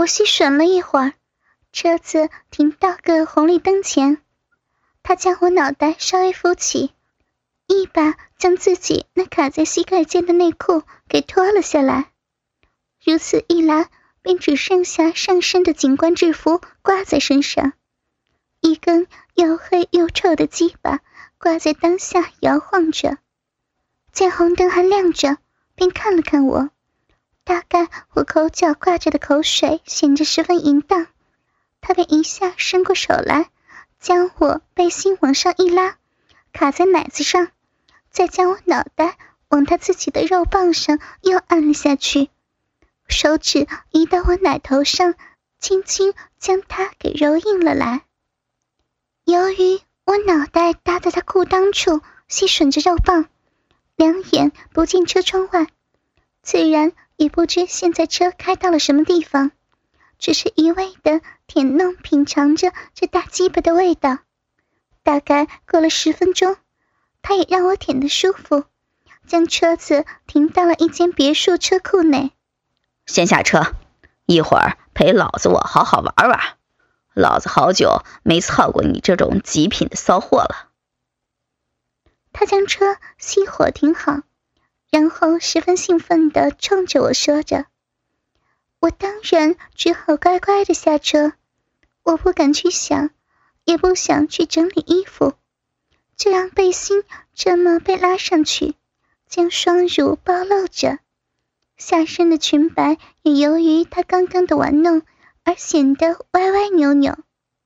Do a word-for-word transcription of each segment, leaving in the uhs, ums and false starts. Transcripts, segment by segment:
我细吮了一会儿，车子停到个红绿灯前，他将我脑袋稍微扶起，一把将自己那卡在膝盖间的内裤给脱了下来。如此一来，便只剩下上身的警官制服挂在身上，一根又黑又臭的鸡巴挂在当下摇晃着。见红灯还亮着，便看了看我，大概我口角挂着的口水显得十分淫荡，他便一下伸过手来，将我背心往上一拉，卡在奶子上，再将我脑袋往他自己的肉棒上又按了下去，手指移到我奶头上，轻轻将它给揉硬了来。由于我脑袋搭在他裤裆处，细吮着肉棒，两眼不见车窗外，自然也不知现在车开到了什么地方，只是一味的舔弄品尝着这大鸡巴的味道。大概过了十分钟，他也让我舔得舒服，将车子停到了一间别墅车库内。 先下车，一会儿陪老子我好好玩玩，老子好久没操过你这种极品的骚货了。 他将车熄火停好，然后十分兴奋地冲着我说着。我当然只好乖乖地下车，我不敢去想，也不想去整理衣服，就让背心这么被拉上去，将双乳暴露着，下身的裙摆也由于他刚刚的玩弄而显得歪歪扭扭。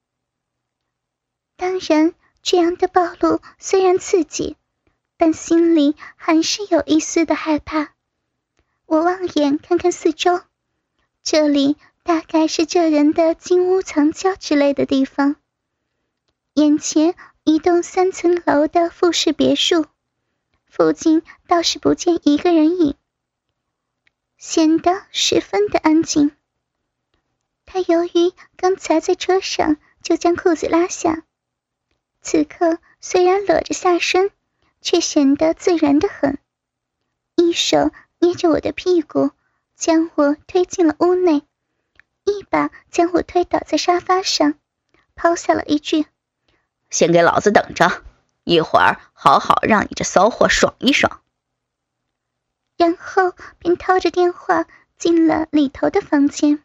当然，这样的暴露虽然刺激，但心里还是有一丝的害怕。我望眼看看四周，这里大概是这人的金屋藏娇之类的地方。眼前一栋三层楼的复式别墅，附近倒是不见一个人影，显得十分的安静。他由于刚才在车上就将裤子拉下，此刻虽然裸着下身，却显得自然得很，一手捏着我的屁股，将我推进了屋内，一把将我推倒在沙发上，抛下了一句： 先给老子等着，一会儿好好让你这骚货爽一爽。 然后便掏着电话进了里头的房间。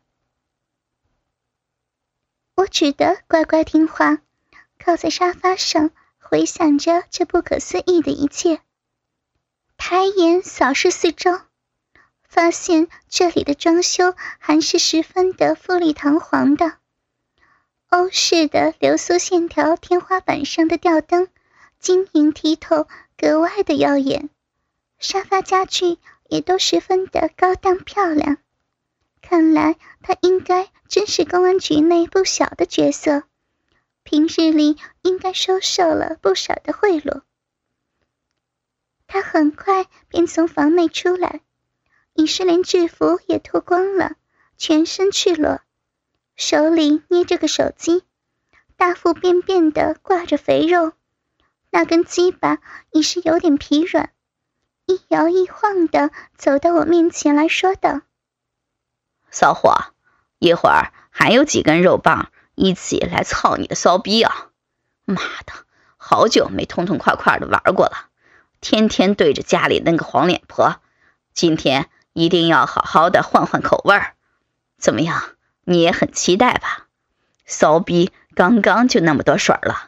我只得乖乖听话，靠在沙发上回想着这不可思议的一切，抬眼扫视四周，发现这里的装修还是十分的富丽堂皇的。欧式的流苏线条天花板上的吊灯晶莹剔透，格外的耀眼，沙发家具也都十分的高档漂亮。看来他应该真是公安局内不小的角色，平日里应该收受了不少的贿赂。他很快便从房内出来，已是连制服也脱光了，全身赤裸，手里捏着个手机，大腹便便地挂着肥肉，那根鸡巴已是有点疲软，一摇一晃地走到我面前来说道： 骚货，一会儿还有几根肉棒一起来操你的骚逼啊！妈的，好久没痛痛快快的玩过了，天天对着家里那个黄脸婆，今天一定要好好的换换口味儿。怎么样，你也很期待吧？骚逼刚刚就那么多水了。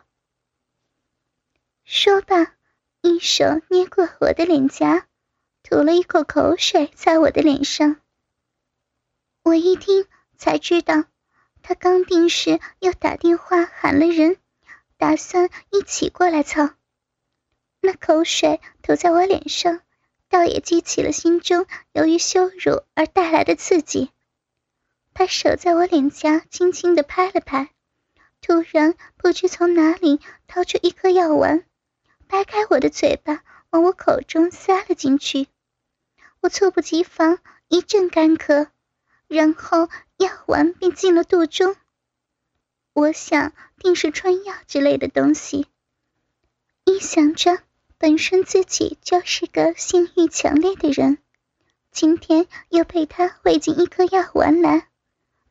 说罢，一手捏过我的脸颊，吐了一口口水在我的脸上。我一听才知道，他刚定是又打电话喊了人，打算一起过来操。那口水吐在我脸上，倒也激起了心中由于羞辱而带来的刺激。他手在我脸颊轻轻地拍了拍，突然不知从哪里掏出一颗药丸，掰开我的嘴巴往我口中塞了进去。我猝不及防，一阵干咳，然后药丸便进了肚中。我想定是春药之类的东西。一想着本身自己就是个性欲强烈的人，今天又被他喂进一颗药丸来，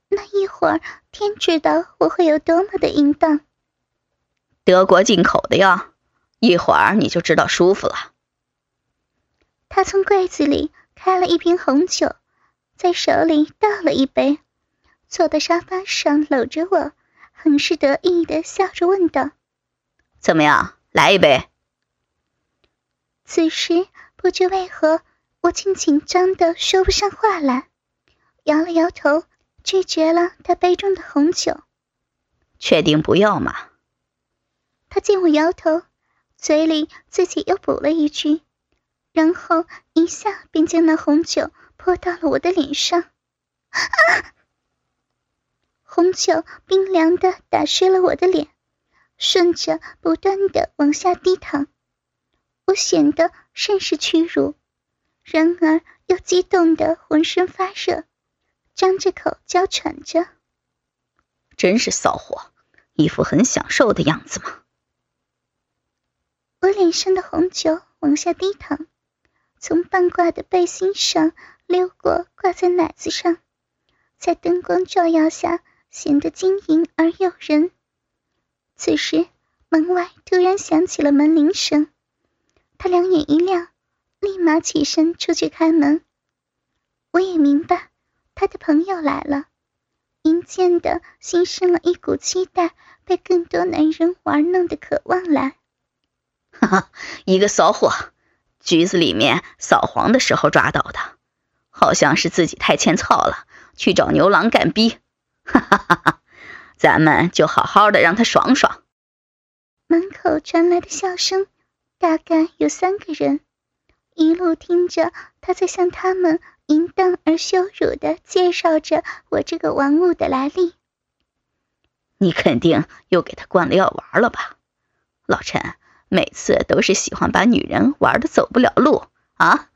那一会儿天知道我会有多么的淫荡。 德国进口的呀，一会儿你就知道舒服了。 他从柜子里开了一瓶红酒，在手里倒了一杯，坐在沙发上搂着我，很是得意地笑着问道： 怎么样，来一杯？ 此时不知为何，我竟紧张得说不上话来，摇了摇头，拒绝了他杯中的红酒。 确定不要吗？ 他见我摇头，嘴里自己又补了一句，然后一下便将那红酒泼到了我的脸上。啊！红酒冰凉地打湿了我的脸，顺着不断地往下滴淌。我显得甚是屈辱，然而又激动得浑身发热，张着口娇喘着。 真是骚货，一副很享受的样子嘛。 我脸上的红酒往下滴淌，从半挂的背心上溜过挂在奶子上，在灯光照耀下显得晶莹而诱人。此时门外突然响起了门铃声，他两眼一亮，立马起身出去开门。我也明白他的朋友来了，阴间的心生了一股期待被更多男人玩弄的渴望来。 哈哈，一个骚货，局子里面扫黄的时候抓到的，好像是自己太欠操了，去找牛郎干逼。哈哈哈哈，咱们就好好的让他爽爽。 门口传来的笑声，大概有三个人，一路听着他在向他们淫荡而羞辱地介绍着我这个玩物的来历。 你肯定又给他灌了药玩了吧？老陈每次都是喜欢把女人玩得走不了路啊！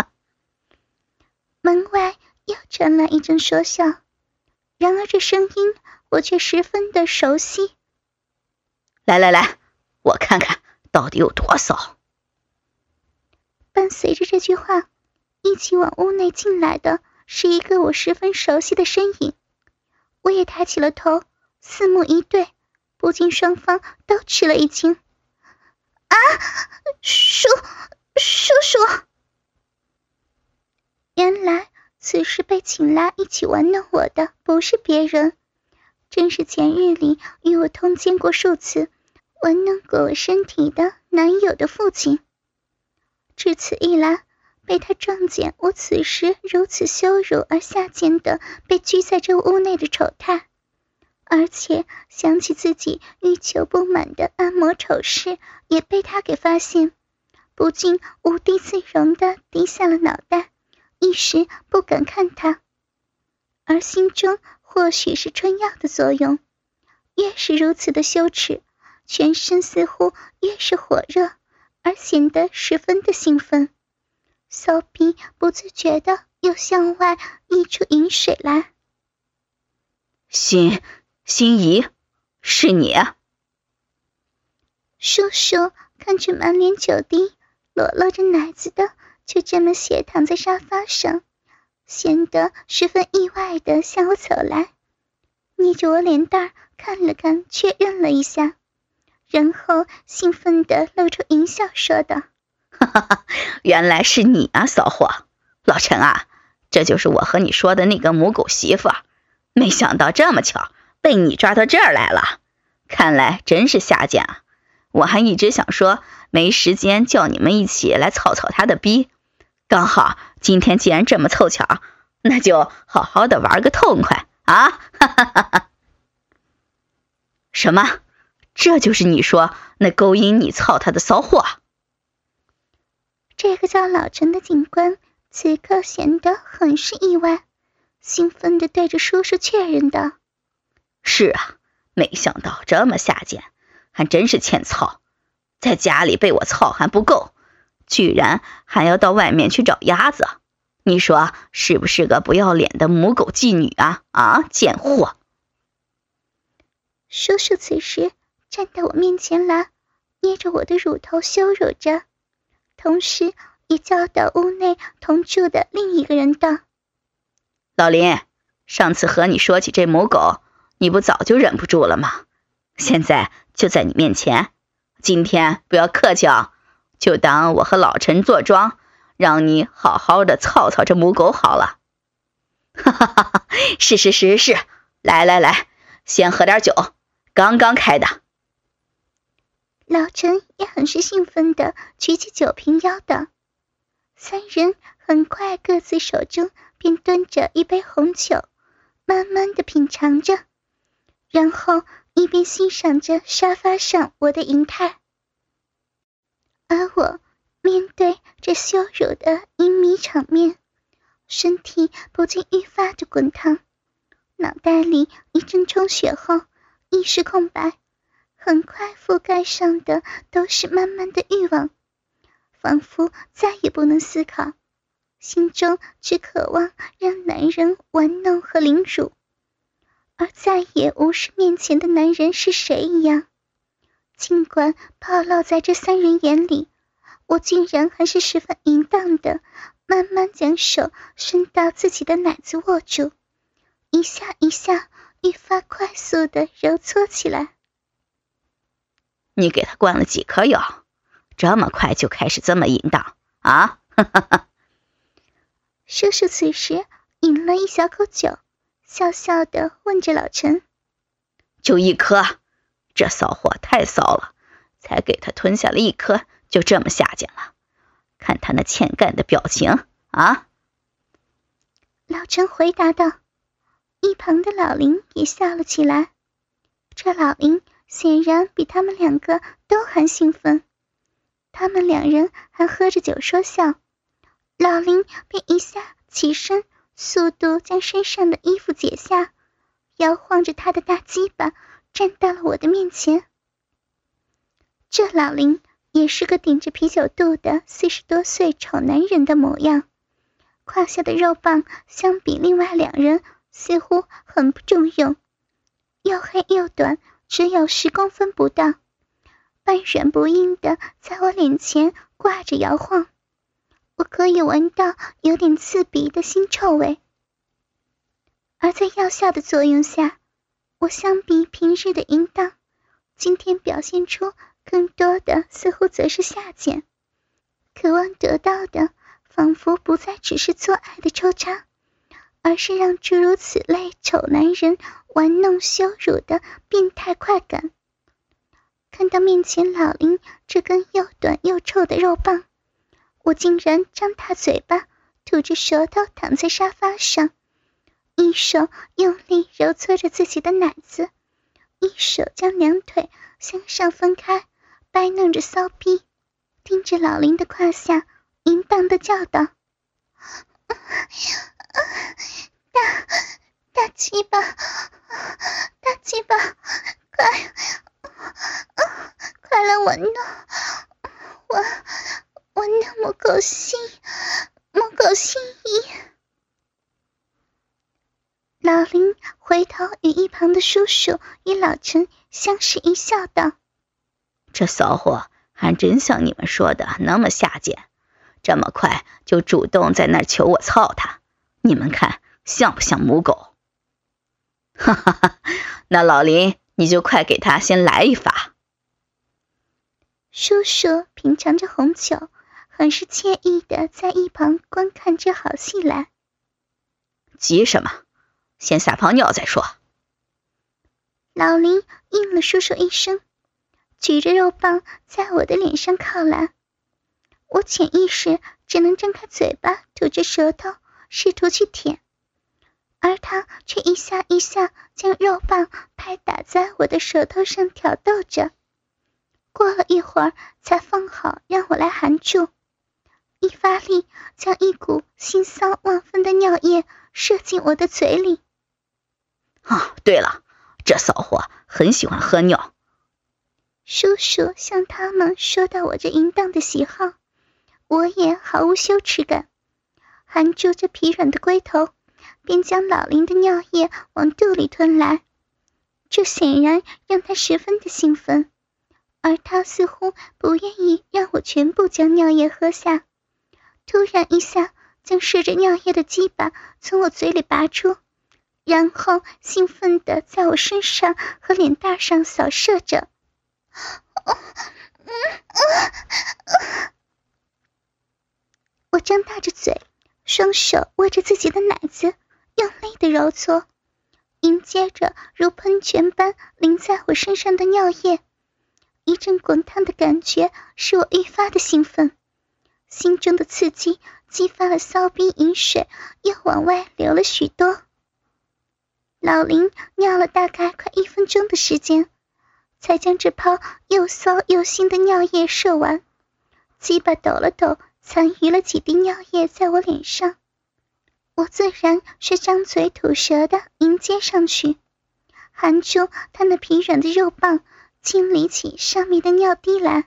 门外又传来一阵说笑，然而这声音我却十分的熟悉。 来来来，我看看到底有多骚。 伴随着这句话，一起往屋内进来的是一个我十分熟悉的身影。我也抬起了头，四目一对，不禁双方都吃了一惊。啊，叔叔叔！原来此时被请来一起玩弄我的不是别人，正是前日里与我通奸过数次，玩弄过我身体的男友的父亲。至此一来，被他撞见我此时如此羞辱而下贱的被拘在这屋内的丑态，而且想起自己欲求不满的按摩丑事也被他给发现，不禁无地自容地低下了脑袋，一时不敢看他。而心中或许是春药的作用，越是如此的羞耻，全身似乎越是火热，而显得十分的兴奋，骚逼不自觉地又向外溢出饮水来。 心心仪，是你啊！ 叔叔看着满脸酒滴、裸露着奶子的，就这么斜躺在沙发上，显得十分意外地向我走来，捏着我脸蛋看了看，确认了一下，然后兴奋地露出淫笑，说道： 哈哈哈，原来是你啊，骚货！老陈啊，这就是我和你说的那个母狗媳妇，没想到这么巧被你抓到这儿来了，看来真是下贱啊！我还一直想说没时间叫你们一起来操操他的逼，刚好今天既然这么凑巧，那就好好的玩个痛快啊！哈哈哈哈！什么？这就是你说那勾引你操他的骚货？ 这个叫老陈的警官此刻显得很是意外，兴奋地对着叔叔确认道： 是啊，没想到这么下贱，还真是欠操，在家里被我操还不够，居然还要到外面去找鸭子，你说是不是个不要脸的母狗妓女啊？啊，贱货！ 叔叔此时站到我面前来，捏着我的乳头羞辱着，同时也教导屋内同住的另一个人道： 老林， 上次和你说起这母狗，你不早就忍不住了吗？现在就在你面前，今天不要客气啊，就当我和老陈坐庄，让你好好的操操这母狗好了。哈哈哈哈，是是是是，来来来，先喝点酒，刚刚开的。 老陈也很是兴奋地举起酒瓶邀道。三人很快各自手中便端着一杯红酒，慢慢地品尝着，然后一边欣赏着沙发上我的银态。而我面对这羞辱的淫靡场面，身体不禁愈发的滚烫，脑袋里一阵充血后意识空白，很快覆盖上的都是满满的欲望，仿佛再也不能思考，心中只渴望让男人玩弄和凌辱，而再也无视面前的男人是谁一样。尽管暴露在这三人眼里，我竟然还是十分淫荡的慢慢将手伸到自己的奶子握住，一下一下愈发快速地揉搓起来。 你给他灌了几颗药，这么快就开始这么淫荡啊？ 叔叔此时饮了一小口酒，笑笑地问着老陈： 就一颗？这骚货太骚了，才给他吞下了一颗就这么下贱了，看他那欠干的表情啊！ 老陈回答道。一旁的老林也笑了起来，这老林显然比他们两个都还兴奋，他们两人还喝着酒说笑，老林便一下起身，速度将身上的衣服解下，摇晃着他的大鸡巴站到了我的面前。这老林也是个顶着啤酒肚的四十多岁丑男人的模样，胯下的肉棒相比另外两人似乎很不中用，又黑又短，只有十公分不到，半软不硬的在我脸前挂着摇晃，我可以闻到有点刺鼻的腥臭味。而在药效的作用下，我相比平日的淫荡，今天表现出更多的似乎则是下贱，渴望得到的仿佛不再只是做爱的抽插，而是让诸如此类丑男人玩弄羞辱的变态快感。看到面前老林这根又短又臭的肉棒，我竟然张大嘴巴，吐着舌头躺在沙发上，一手用力揉搓着自己的奶子，一手将两腿向上分开，掰弄着骚逼，盯着老林的胯下，淫荡地叫道：大大鸡巴，大鸡巴，快快来闻弄我，我那么狗心，母狗心意。老林回头与一旁的叔叔与老陈相视一笑道： 这骚货还真像你们说的那么下贱，这么快就主动在那儿求我操他，你们看像不像母狗？哈哈哈，那老林你就快给他先来一发。 叔叔品尝着红酒，很是惬意的在一旁观看这好戏来。 急什么？先撒泡尿再说。 老林应了叔叔一声，举着肉棒在我的脸上靠来，我潜意识只能张开嘴巴，吐着舌头试图去舔，而他却一下一下将肉棒拍打在我的舌头上挑逗着，过了一会儿才放好让我来含住，一发力将一股腥臊万分的尿液射进我的嘴里。 啊，对了，这骚货很喜欢喝尿。 叔叔向他们说到我这淫荡的喜好，我也毫无羞耻感，含住这疲软的龟头，便将老林的尿液往肚里吞来，这显然让他十分的兴奋，而他似乎不愿意让我全部将尿液喝下，突然一下将射着尿液的鸡巴从我嘴里拔出， 然后兴奋地在我身上和脸蛋上扫射着。我张大着嘴，双手握着自己的奶子，用力地揉搓，迎接着如喷泉般淋在我身上的尿液。一阵滚烫的感觉使我愈发的兴奋，心中的刺激激发了骚逼饮水又往外流了许多。老林尿了大概快一分钟的时间，才将这泡又骚又腥的尿液射完，鸡巴抖了抖，残余了几滴尿液在我脸上。我自然是张嘴吐舌的迎接上去，含住他那疲软的肉棒，清理起上面的尿滴来。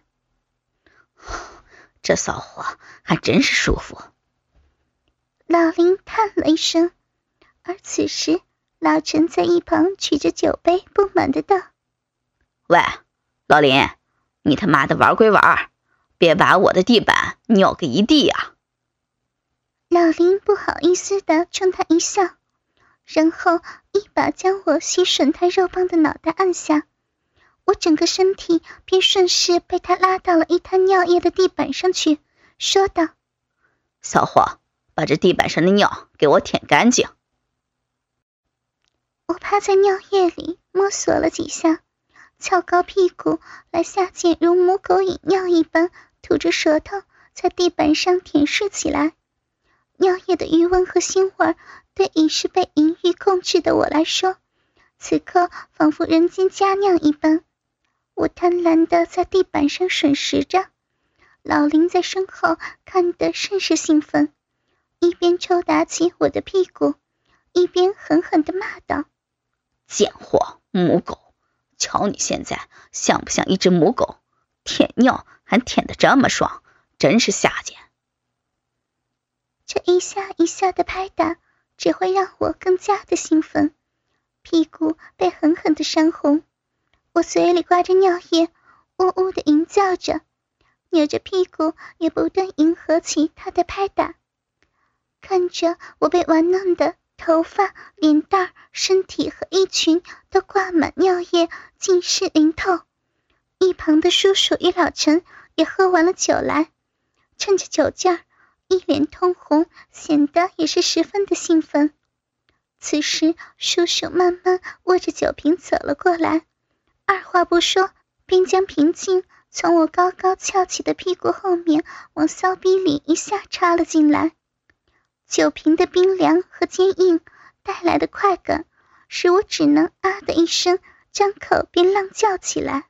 这骚货还真是舒服。 老林叹了一声，而此时老陈在一旁举着酒杯不满的道： 喂，老林，你他妈的玩归玩，别把我的地板尿个一地啊！ 老林不好意思地冲他一笑，然后一把将我吸吮他肉棒的脑袋按下，我整个身体便顺势被他拉到了一滩尿液的地板上去，说道： 骚货，把这地板上的尿给我舔干净。 我趴在尿液里摸索了几下，翘高屁股来下贱如母狗饮尿一般，吐着舌头在地板上舔舐起来。尿液的余温和腥味对已是被淫欲控制的我来说，此刻仿佛人间佳酿一般。我贪婪地在地板上吮食着，老林在身后看得甚是兴奋，一边抽打起我的屁股，一边狠狠地骂道： 贱货，母狗，瞧你现在像不像一只母狗？舔尿还舔得这么爽，真是下贱。 这一下一下的拍打只会让我更加的兴奋，屁股被狠狠的扇红，我嘴里挂着尿液，呜呜的吟叫着，扭着屁股也不断迎合起他的拍打。看着我被玩弄的头发、脸蛋、身体和衣裙都挂满尿液，尽是淋透。一旁的叔叔与老陈也喝完了酒来，趁着酒劲儿，一脸通红，显得也是十分的兴奋。此时叔叔慢慢握着酒瓶走了过来，二话不说便将瓶颈从我高高翘起的屁股后面往骚逼里一下插了进来。酒瓶的冰凉和坚硬带来的快感，使我只能啊的一声，张口便浪叫起来。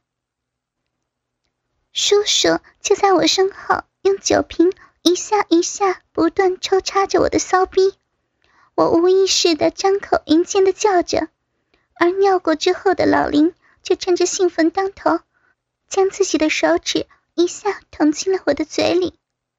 叔叔就在我身后，用酒瓶一下一下不断抽插着我的骚逼，我无意识地张口迎接地叫着，而尿过之后的老林就趁着兴奋当头，将自己的手指一下捅进了我的嘴里。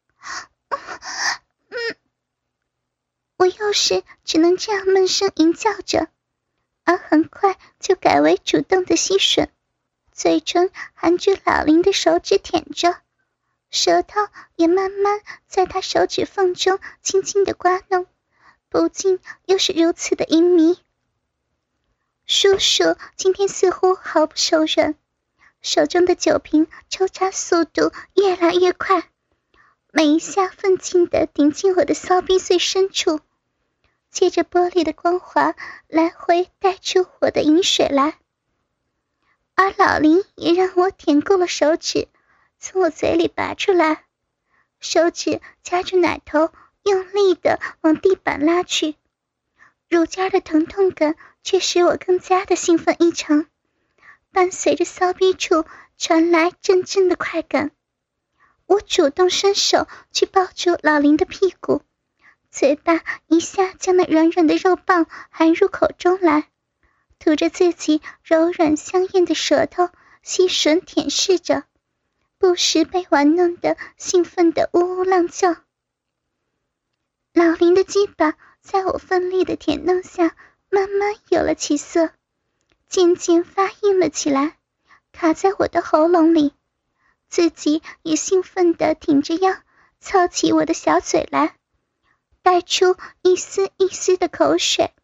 嗯，我又是只能这样闷声吟叫着，而很快就改为主动的吸吮，嘴唇含住老林的手指舔着，舌头也慢慢在他手指缝中轻轻地刮弄，不禁又是如此的淫迷。叔叔今天似乎毫不手软，手中的酒瓶抽插速度越来越快，每一下奋进地顶进我的骚逼最深处，借着玻璃的光滑来回带出我的饮水来。而老林也让我舔够了手指，从我嘴里拔出来，手指夹住奶头，用力地往地板拉去，乳尖的疼痛感却使我更加的兴奋异常，伴随着骚逼处传来阵阵的快感。我主动伸手去抱住老林的屁股，嘴巴一下将那软软的肉棒含入口中来，吐着自己柔软香艳的舌头吸吮舔舐着，不时被玩弄得兴奋的呜呜浪叫。老林的鸡巴在我奋力的舔弄下慢慢有了起色，渐渐发硬了起来，卡在我的喉咙里，自己也兴奋地挺着腰操起我的小嘴来，带出一丝一丝的口水，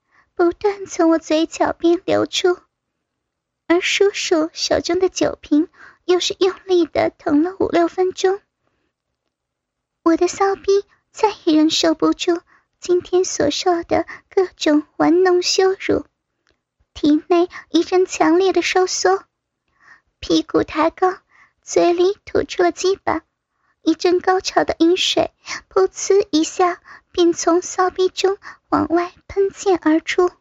不断从我嘴角边流出，而叔叔手中的酒瓶又是用力地捅了五六分钟。我的骚逼再也忍受不住今天所受的各种玩弄羞辱，体内一阵强烈的收缩，屁股抬高，嘴里吐出了鸡巴，一阵高潮的饮水噗呲一下便从骚逼中往外喷溅而出。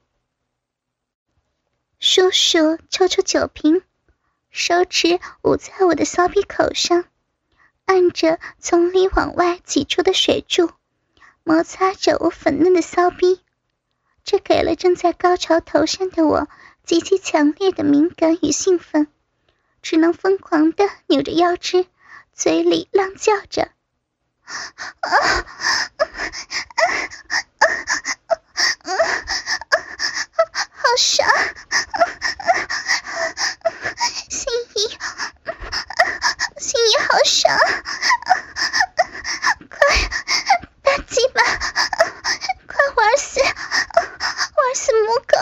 叔叔抽出酒瓶，手指捂在我的骚逼口上，按着从里往外挤出的水柱，摩擦着我粉嫩的骚逼，这给了正在高潮头上的我极其强烈的敏感与兴奋，只能疯狂地扭着腰肢，嘴里浪叫着：啊啊啊好爽，心怡，心怡好爽，快，大鸡巴，快玩死，玩死母狗，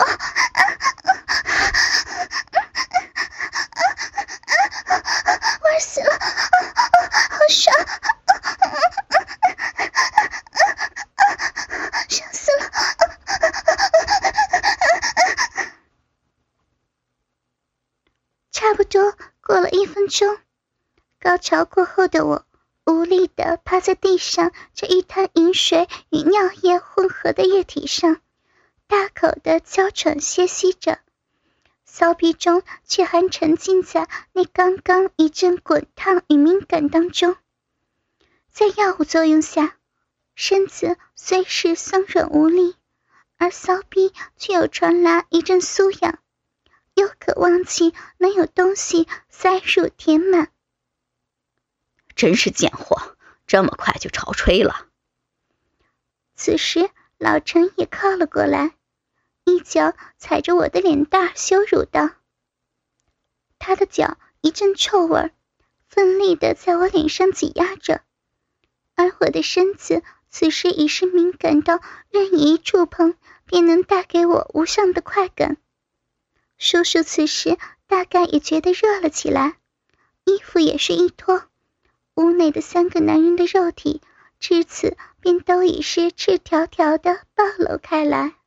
玩死了，好爽，爽死了。差不多过了一分钟，高潮过后的我无力地趴在地上这一滩饮水与尿液混合的液体上，大口地娇喘歇息着，骚逼中却还沉浸在那刚刚一阵滚烫与敏感当中。在药物作用下，身子虽是松软无力，而骚逼却又传来一阵酥痒，又渴望起能有东西塞入填满。 真是贱货，这么快就潮吹了。 此时老陈也靠了过来，一脚踩着我的脸蛋羞辱道。他的脚一阵臭味，奋力地在我脸上挤压着，而我的身子此时已是敏感到任意一触碰便能带给我无上的快感。叔叔此时大概也觉得热了起来，衣服也是一脱，屋内的三个男人的肉体至此便都已是赤条条的暴露开来。